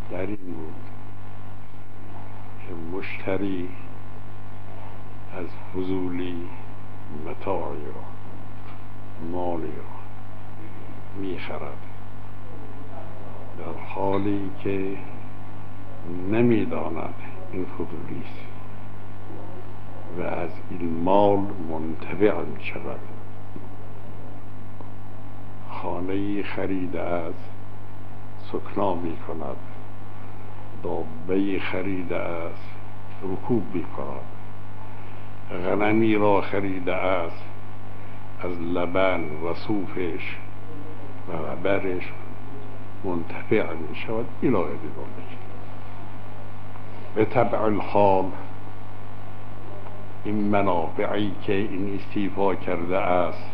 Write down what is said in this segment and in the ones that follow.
در این بود که مشتری از فضولی متاعی را، مالی را می‌خرد، در حالی که نمی‌داند این فضولی است و از این مال منتفع می‌شود. خانه‌ای خریده از سکنا می‌کند، دابه‌ای خریده از رکوب می‌کند، غنمی را خریده است از لبن و صوفش و عبرش منتفع می‌شود الی ذلک. به طبع الحال این منافعی که این استیفا کرده است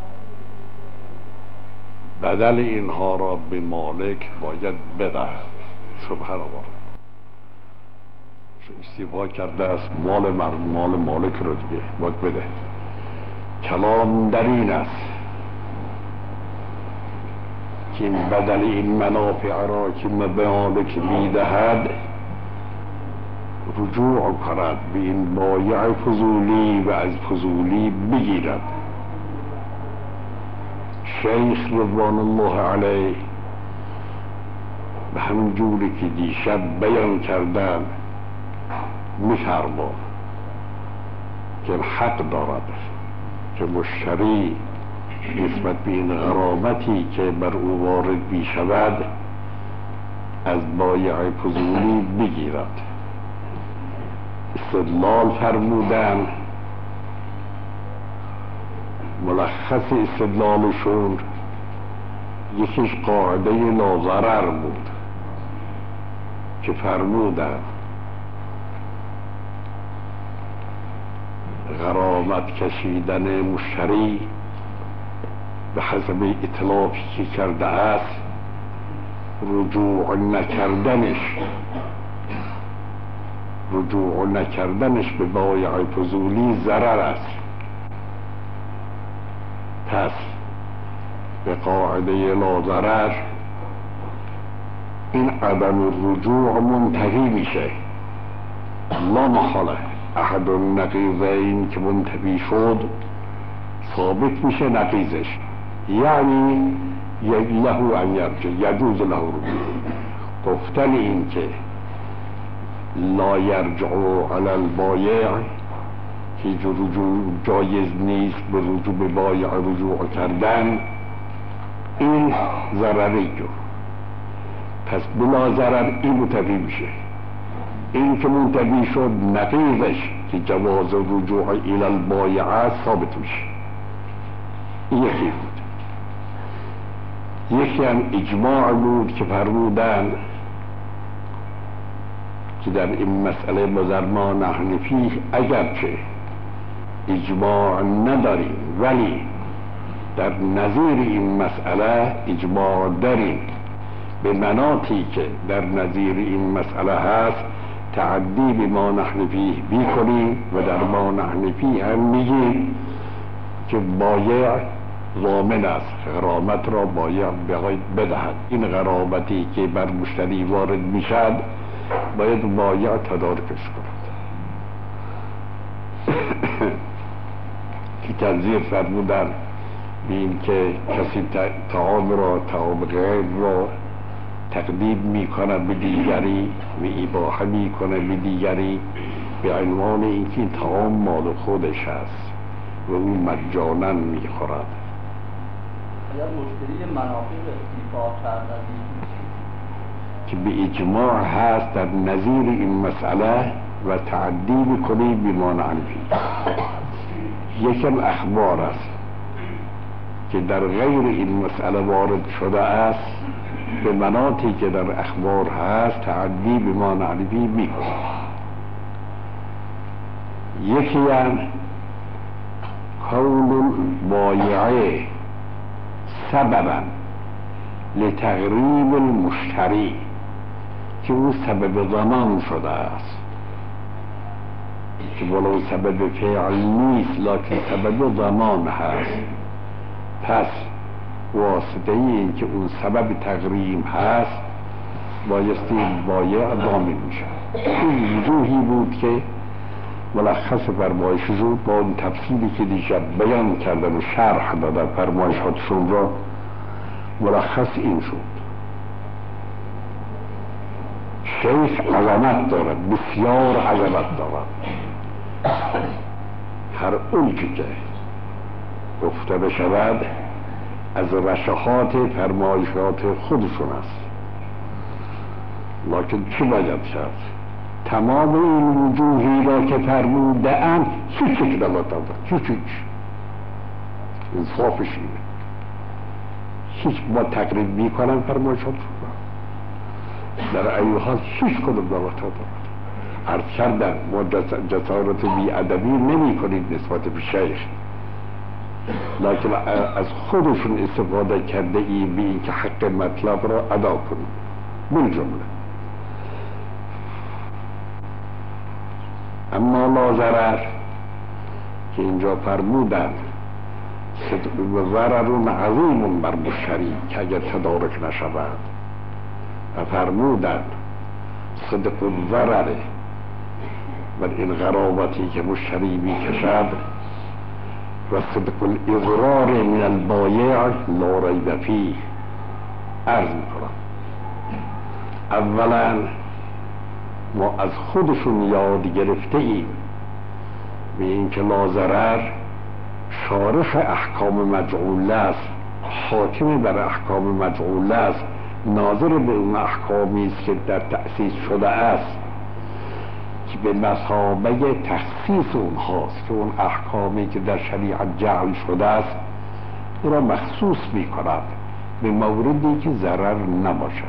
بدل اینها را به مالک باید بدهد. سبحان الله، استیفا کرده است مال مالک را دیگه باید بده. کلام در این است که این بدل این منافع را که به مالک میدهد رجوع کند به این بایع فضولی و از فضولی بگیرد. شیخ رضوان الله علیه به همین جوری که دیشب بیان کردن می‌فرماید که حق دارد که مشتری نسبت به این غرامتی که بر او وارد می‌شود از بایع فضولی بگیرد. استدلال فرمودن، ملخص استدلالشون یکیش قاعده لاضرر بود که فرمودن غرامت کشیدن مشتری به حسب اطلافی که کرده است رجوع نکردنش به بایع فضولی ضرر است. پس به قاعده لاضرر این عدم الرجوع منتهی میشه. لا محاله احد النقیضین که منتفی شد ثابت میشه نقیضش، یعنی له ان یرجع، یجوز له رجوع. گفتن این که لا یرجع علی البایع که رجوع جایز نیست، به رجوع به بایع رجوع کردن، این ضرری جو. پس بلا ضرر این منتفی میشه. این که منتفی شد نقیضش که جواز رجوع الی البایع ثابت میشه. این یکی بود. یکی هم اجماع بود که فرمودن که در این مسئله بزرمان حنفی اگرچه اجماع نداریم ولی در نظیر این مسئله اجماع داریم. به مناطی که در نظیر این مسئله هست تعدی به ما نحن فیه بیکنیم و در ما نحن فیه هم میگیم که بایع ضامن است، غرامت را بایع بدهد. این غرامتی که بر مشتری وارد میشد باید بایع تدارکش کند. که تنظیر فرمودن به این که کسی طعام غیر را تقدیم میکنه به دیگری و اباحه میکنه به دیگری به عنوان اینکه این طعام مال خودش هست و او مجانا میخورد. یا مشتری منافع استیفا کرده که به اجماع هست در نظیر این مسئله و تعدی میکنی بیمان عنفی. یکم اخبار است که در غیر این مسئله وارد شده است، به مناطی که در اخبار هست تعدی بیمان عنفی میکنی. یکی هم کون البایعه سببا لتغریب المشتری که او سبب ضمان شده است، که ولو سبب فعل نیست لکن سبب ضمان هست. پس واسطه این که اون سبب تغریم هست بایستی بایع ضامن میشه. این وجوهی بود که ملخص فرمایششون با اون تفصیلی که دیشب بیان کردن و شرح دادن فرمایشاتشون را ملخص این شد. شیخ عظمت دارد، بسیار عظمت دارد. هر اون که گفته بشود از رشحات فرمایشات خودشون است. لکن چی باید کرد؟ تمام این وجوهی را که فرموده ام هیچ یک نباید هیچ انصافش اینه. هیچ ما تقریب میکنم فرمایشات در این حال هیچ کدوم نباید عرض کردم ما جسارت بی‌ادبی نمی کنید نسبت به شیخ، لکن از خودشون استفاده کرده ای به این که حق مطلب را ادا کنید. بالجمله اما لا ضرر که اینجا فرمودن ضرر عظیم بر مشتری که اگر تدارک نشود، و فرمودن صدق الضرر بر این غرابتی که مشتری میکشد و صدق الاضرار من البایع لا ریب فیه. عرض میکنم اولا ما از خودشون یاد گرفته ایم به اینکه لا ضرر شارح احکام مجعوله است، حاکم بر احکام مجعوله است، ناظر به اون احکامی است که در تأسیس شده است که به مثابه تخصیص اونهاست که اون احکامی که در شریعت جعل شده است او را مخصوص می کند به موردی که ضرر نباشه.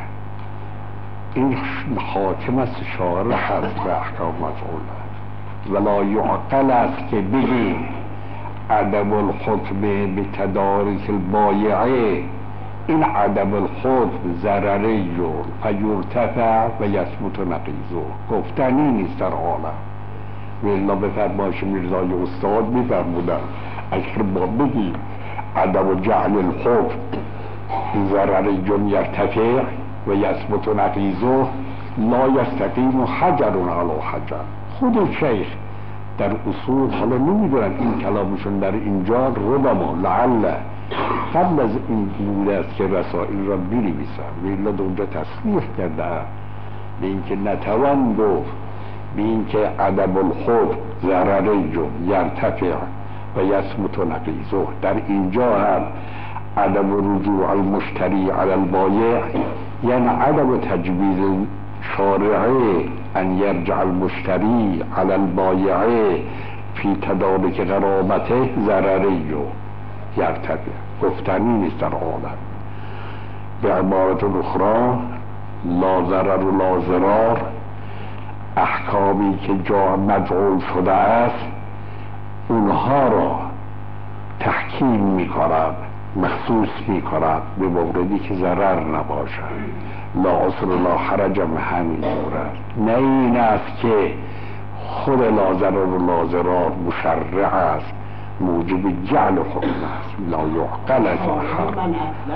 این حاکم است، شارح است به احکام مجعوله. ولا یعقل است که بگیم عدم الحکم به تدارک البایعه، این عدم الحکم ضرری فیرتفع و یثبت نقیضه گفتنی نیست در عالم. والله به فرمایش میرزای استاد میفرمودن اگر ما بگیم عدم جعل الحکم ضرری یرتفع و یثبت نقیضه لا یستقیم حجر علی حجر. خود شیخ در اصول، حالا نمیدونم این کلامشون در اینجا ربما لعل قبل از این بوده است که رسائل را بنویسم، ولی اونجا تصریح کرده به اینکه نتوان گفت به اینکه عدم الحکم ضرری یرتفع و یثبت نقیضه. در اینجا هم عدم رجوع المشتری علی البایع یعنی عدم تجویز شارعه ان یرجع المشتری علی البایعه فی تدارک غرامته ضرری یرتفع گفتنی نیست در عالم. به عبارت اخرى لا ضرر و لا ضرار احکامی که جا مجعول شده است اونها را تحکیم می کند، مخصوص می کند به موردی که ضرر نباشد. لا عسر لا حرج همین مورد. نه این است که خود لا ضرر و لا ضرار مشرع است، موجب جعل حکم است. لا یعقل از حرم.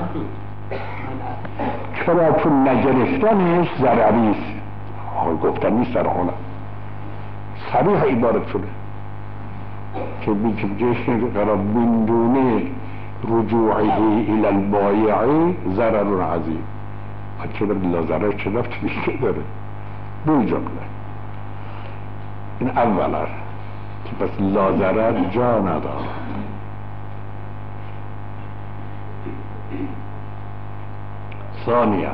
چرا؟ چون نگرفتنش ضرری است، گفتن نیست در عالم. صریح عبارت شده که بیچه قرار من دونه رجوعه الى البایعه ضرر عظیم. چه در لا ضرر چه رفت بیشه داره دو جمله. این اولا که پس لا ضرر جا نداره. ثانیا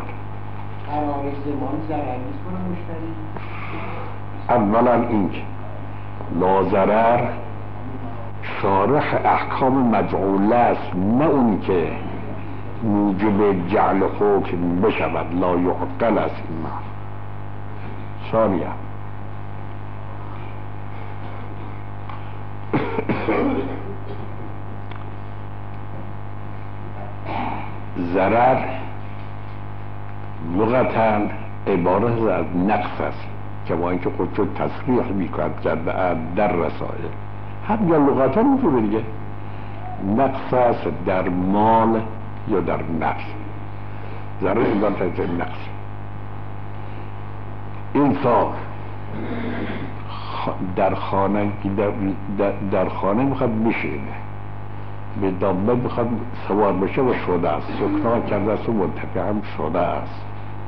اولا این که لا ضرر شارح احکام مجعوله است، نه اون که موجب جعل حکم بشود. لا یعقل است این معنی. ثانیا ضرر لغتا عبارت از نقص است که ما اینکه خودشون تصریح میکند کرده در رسائل هم یا لغتا اینجوره دیگه، نقص است در مال یا در نفس. ضرر عبارت از نقص. انسان در خانه میخواد بشینه، به دابه میخواد سوار بشه و شده است، سکنا کرده است و منتفع هم شده است.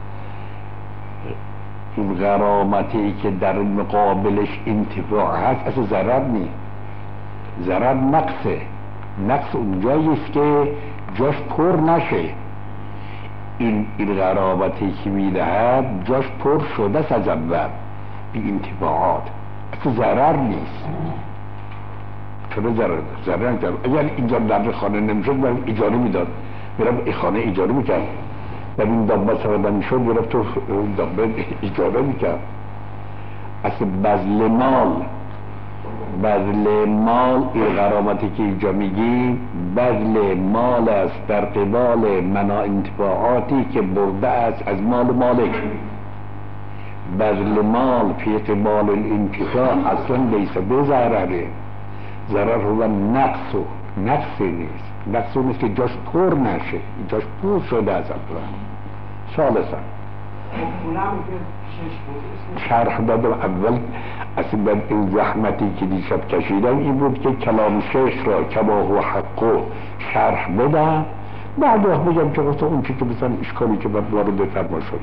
این غرامتی که در مقابلش انتفاع هست اصلا ضرر نیست، ضرر نقصه. نقص اونجاییست که جاش پر نشه. این غرامتی که میدهد جاش پر شده است از اول بی انتفاعات، اصلا ضرر نیست. چرا ضرر نکرد؟ اگر اینجا در خانه نمیشد من اجاره میداد، میرم این خانه اجاره میکرد، در این دابه سوادن میشد میرم تو دابه اجاره میکرد. اصلا بذل مال این غرامتی که اینجا میگیم بذل مال است در قبال منع انتفاعاتی که برده است از مال مالک. بذل مال فی قبال الانتفاع اصلا لیس بضرره، ضرر هو نقصی نیست که جاش پر نشه، جاش پر شده از اول. ثالثا شرح دادم اول اصلا این زحمتی که دیشب کشیدم این بود که کلام شیخ را کما هو حقو شرح بدم، بعد وقت بگم که گفتم اون چی که بسن اشکالی که باید وارد فرما شد.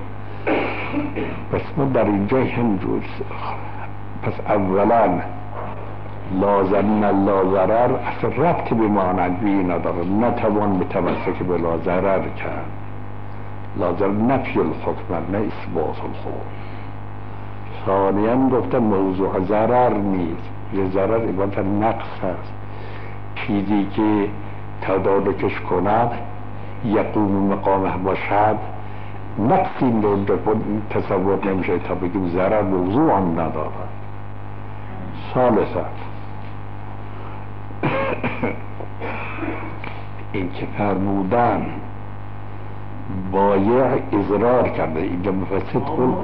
پس ما در اینجا همجور پس اولا لازم لا ضرر اصلا ربطی به مانندی نداره، نتوان متمسک به لا ضرر کرد. لازم نفی الحکم نه اثبات الحکم. ثانیاً گفتم موضوع ضرر نیست، یه ضرر عبارت نقص هست، چیزی که تدارکش کند یقوم مقامه باشد نقصی رو تصور نمیشه تا بگیم ضرر موضوع هم ندارد. ثالثاً این که فرمودن بایع اضرار کرده، اینجا مفسد کن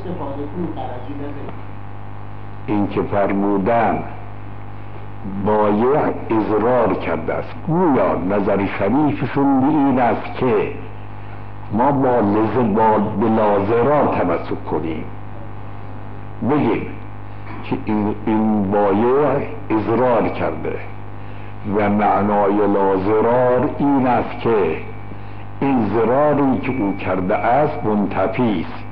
این که فرمودن بایع اضرار کرده است، گویا نظر شریفشون به این است که ما با بلازرار تمسک کنیم، بگیم که این بایع اضرار کرده و معنای لازرار این است که این ضراری که او کرده است منتفی است.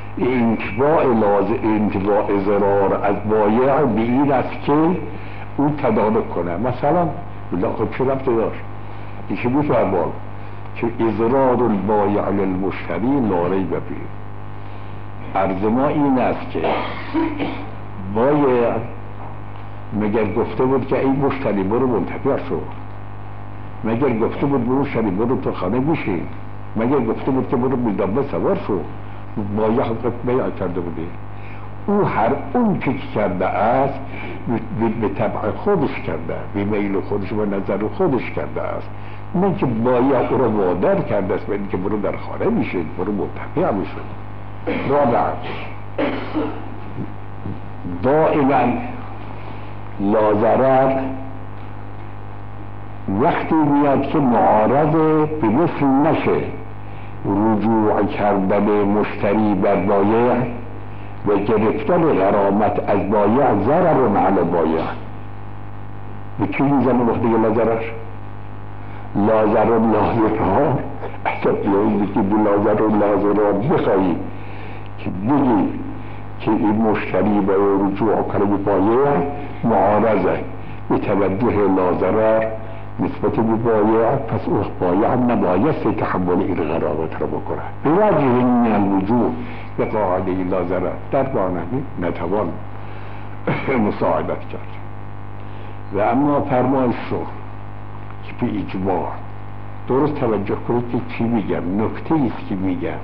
انتفاع ضرار از بایع به این است که او تدارک کنه. مثلا خب چه ربطی داشت؟ ایشی بود فرمان که اضرار البایع للمشتری لا ریب فیه. عرض ما این است که بایع مگر گفته بود که این مشتری برو منتفع شو، مگر گفته بود برو شری برو تو خانه بشین، مگر گفته بود که برو بیدابه سوار شو. بایع حقیقت بیع کرده بوده، او هر اون که کرده است به طبع خودش کرده، به میل خودش و نظر خودش کرده است، نه که بایع او را وادار کرده است به اینکه برو در خانه میشین، برو منتفع میشین. رابعا دائما لازرر وقتی میاد که معارض به مثل نشه رجوع کردن مشتری بر بایع و گرفتن غرامت از بایع ضرر معنی بایع. به چی میزنه وقتی که لازرر لازرار اصلا بیایید که بلازر و لازرار بخواهی که بگی که این مشتری برای رجوع کنه به بایع معارضه به توجه لازرر نسبت به بایع، پس اون بایع هم نبایسته تحمل این غرامت رو بکنه. به وجه من الوجوه به قاعده لازرر در بانهی نتوان مساعدت کرد. و اما فرمایش رو که به اجماع درست توجه کنید که چی میگم، نکته ایست که میگم.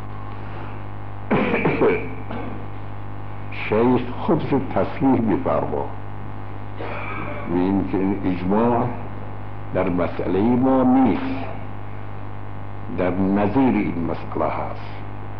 شیخ خودش تصریح میفرما و این که اجماع در مسئله ما نیست، در نظیر این مسئله هست.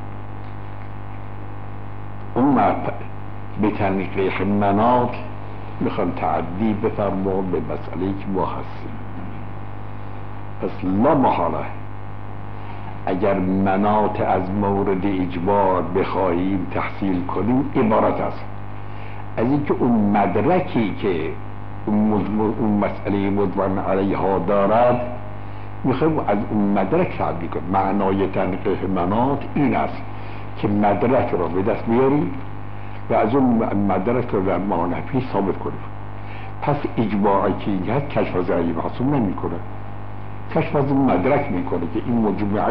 اون به تنقیح مناط میخوان تعدی بفرما به مسئله که ما هستیم. پس لا محاله اگر مناط از مورد اجبار بخواهیم تحصیل کنیم عبارت است از اینکه اون مدرکی که اون مسئله مدون علیها دارد میخوایم از اون مدرک تعبیر کنیم. معنای تنقیح مناط این است که مدرک را به دست بیاریم و از اون مدرک را در معنفی ثابت کنیم. پس اجماعی که این هست کشف از رأی محصول نمی کنه، کشف از این مدرک میکنه که این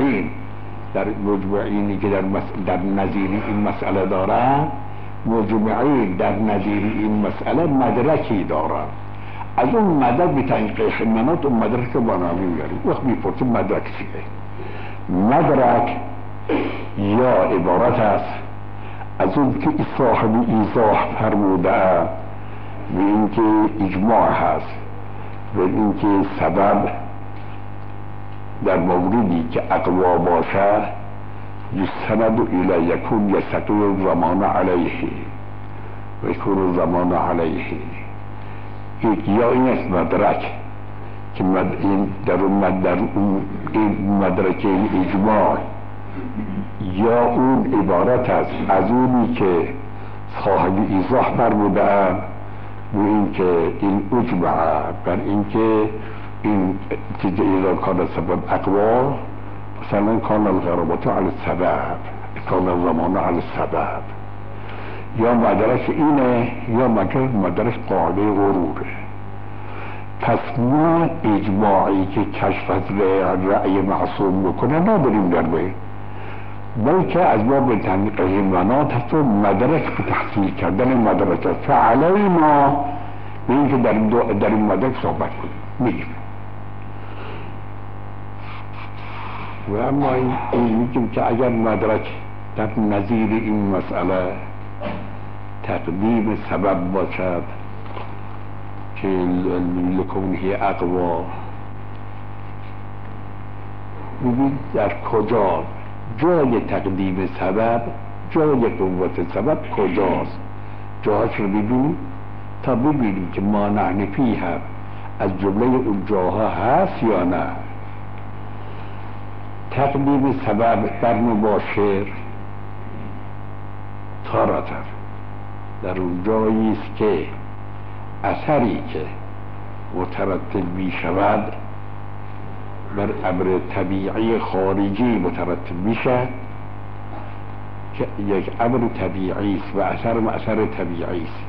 مجمعینی که در نظیر این مسئله دارن، مجمعین در نظیر این مسئله مدرکی دارن، از اون مدرک به تنقیح مناط اون مدرک رو بنامی میاریم. وقت میپرسیم مدرک چیه؟ مدرک یا عبارت است از اون که صاحب ایضاح فرموده به اینکه اجماع هست و اینکه سبب در موردی که اقوا باشد یستند الی یکون یستقی الزمان علیه و یکون الزمان علیه. یا این است مدرک که در این مدرک اجماع یا اون عبارت است از اونی که صاحب ایضاح فرموده و این که این اجمع بر این که این چیز اذا کان سبب اقوا مثلا کان الغرابت علی السبب کان الزمان علی السبب. یا مدرک اینه یا مدرک قاعده غروره. پس ما اجماعی که کشف از رأی معصوم بکنه نداریم در بین، بلکه از ما به تنقیح مناط هست و مدرک به تحصیل کردن مدرک هست. فعلی ما به این که در این مدرک صحبت کنیم میگیم. و اما این میگیم که اگر مدرک در نظیر این مسئله تقدیم سبب باشد که لکونه اقوا، ببین در کجا جای تقدیم سبب، جای قوت سبب کجاست، جاهاش رو ببینیم تا ببینیم که ما نحنفی هم از جمله اون جاها هست یا نه. تقدیم سبب بر مباشر تارتر در اون جایی است که اثری که مترتب می شود بر امر طبیعی خارجی مترتب می شود که یک امر طبیعی است و اثر طبیعی است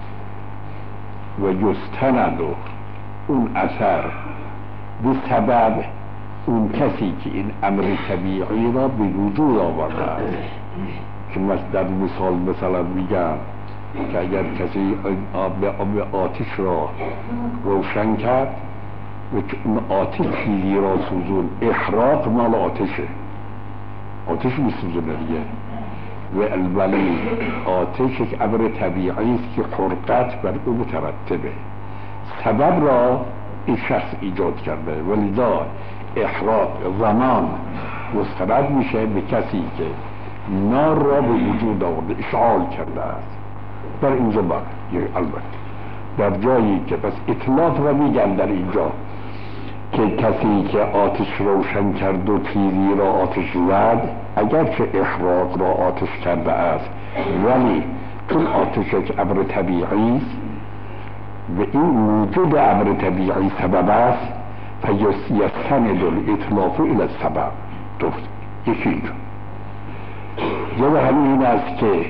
و یستند اون اثر به سبب اون کسی که این امر طبیعی را به وجود آورده است. که در مثال مثلا میگم که اگر کسی آب آتش را روشن کرد و اون آتش چیزی را سوزون، احراق مال آتشه، آتش میسوزونه دیگه. ولی آتش یک امر طبیعی است که خرقت بر او مترتبه، سبب را این شخص ایجاد کرده، ولذا احراق زمان مستند میشه به کسی که نار را به وجود آورده، اشعال کرده است. در اینجا البته در جایی که پس اطلاف را میگن در اینجا که کسی که آتش روشن کرد و چیزی را آتش زد، اگرچه احراق را آتش کرده است ولی چون آتش یک امر طبیعی است و این وجود امر طبیعی سبب است فیستند الاطلاف الى السبب. درست. یکی اینجا یا همین است که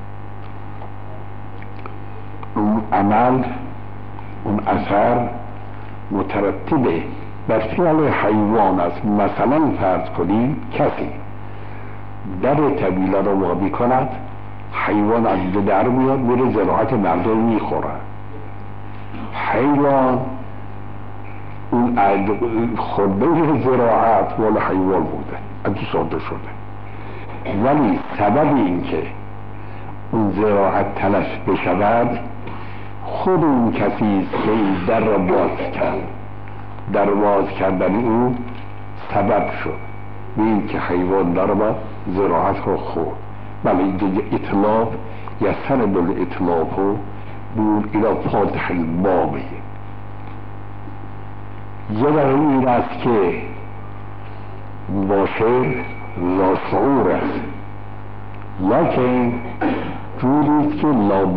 اون عمل، اون اثر مترتبه بر فعل حیوان است. مثلا فرض کنیم کسی در طویله را وابی کند، حیوان از اینجا در میاد میره زراعت مردم میخوره. حیوان اون خورده زراعت مال حیوان بوده، از ساده شده، ولی سبب این که اون زراعت تلف بشود خود اون کسی است که این در را باز کرد. در باز کردن اون سبب شد به این که حیوان در با زراعت را خورد. بله اینجا اطلاف یا سند الاطلاف و بول الى فاتح البابه. یه در این است که مباشر لاشعور است، لکن جوریست که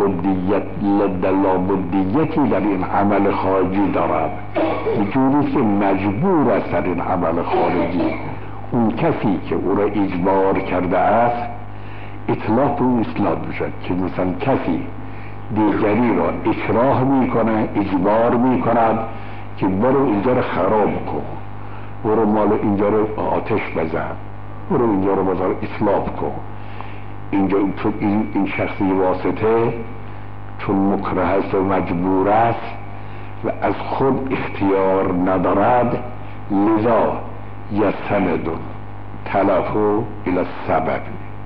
لابدیتی در این عمل خارجی دارد، جوریست که مجبور است در این عمل خارجی. اون کسی که او را اجبار کرده است اطلاق او اصلاح میشد، که مثلا کسی دیگری را اکراه میکنه، اجبار میکند که برو اینجا رو خراب کن، برو مال اینجا رو آتش بزن، برو اینجا رو بازار اصلاح کن. اینجا چون این شخصی واسطه چون مکره است و مجبور است و از خود اختیار ندارد، لذا یستند تلفو الى السبب.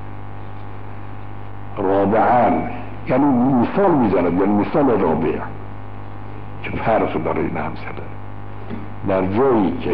رابعا یعنی مثال میزند، یعنی مثال رابع که فرق داره این همسره. در جایی که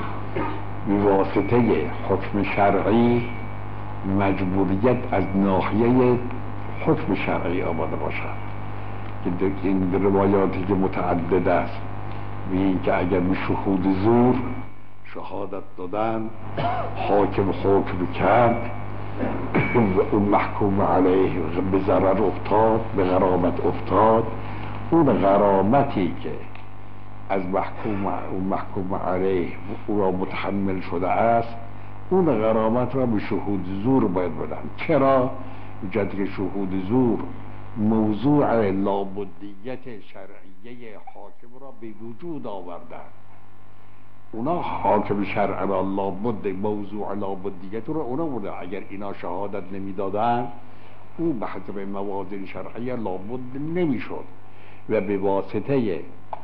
بواسطه حکم شرعی مجبوریت از ناحیه حکم شرعی آمده باشد، که این روایاتی که متعدد است و این که اگر به شهود زور شهادت دادن حاکم حکم کرد و اون محکوم علیه به ضرر افتاد، به غرامت افتاد، اون غرامتی که از محکوم علیه او را متحمل شده است، اون غرامت را به شهود زور باید بدن. چرا؟ جد که شهود زور موضوع لابدیت شرعیه حاکم را به وجود آوردن. اونا حاکم شرع را لابد، موضوع لابدیت را اونا بودن. اگر اینا شهادت نمیدادن او به حسب موازین شرعیه لابد نمیشد و به واسطه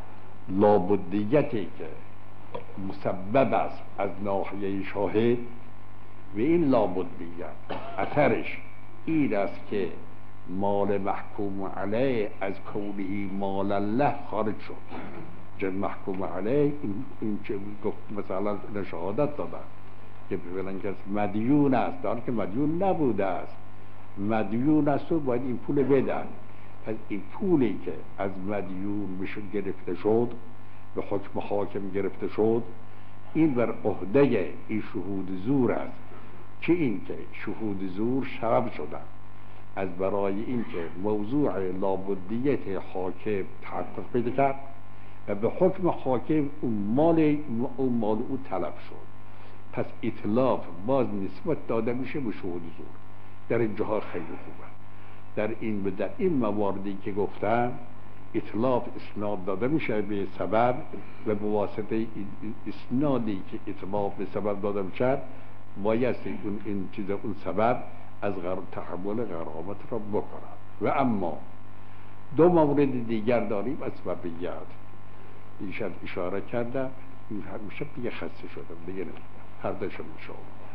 لابدیتی که مسبب است از ناحیه شاهد و این لابدیت اثرش این است که مال محکوم علیه از کونه مال الله خارج شد. جد محکوم علیه این چه گفت مثلا شهادت دادن که ببینن که مدیون است، در که مدیون نبوده است، مدیون است و باید این پول بدن. پس این پولی که از مدیون بشه گرفته شد، به حکم حاکم گرفته شد، این بر عهده این شهود زور است، که این که شهود زور سبب شدن از برای این که موضوع لابدیت حاکم تحقق پیدا کرد و به حکم حاکم اون مال او طلب شد. پس اطلاف باز نسبت داده میشه به شهود زور. در اینجاها خیلی خوبه. در این مواردی که گفتم اطلاف اسناد داده میشه به سبب و به واسطه اسنادی که اطلاف به سبب داده میشه بایستی اون سبب از تحمل غرامت را بکنند. و اما دو مورد دیگر داریم از سببیت. ایشان اشاره کرده، این همیشه دیگه خسته شدم دیگه نمیدونم، هر دشم میشه